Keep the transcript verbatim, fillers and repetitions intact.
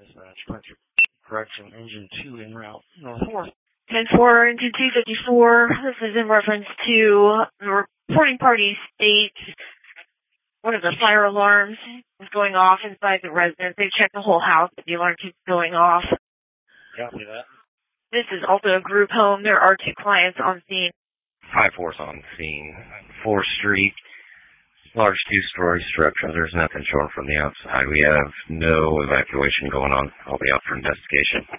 Dispatch. Correction, correction, engine two en route. North four. ten four, engine two fifty-four. This is in reference to the reporting party states one of the fire alarms is going off inside the residence. They've checked the whole house, but the alarm keeps going off. Copy that. This is also a group home. There are two clients on scene. five four's on scene. fourth Street. Large two-story structure. There's nothing showing from the outside. We have no evacuation going on. I'll be out for investigation.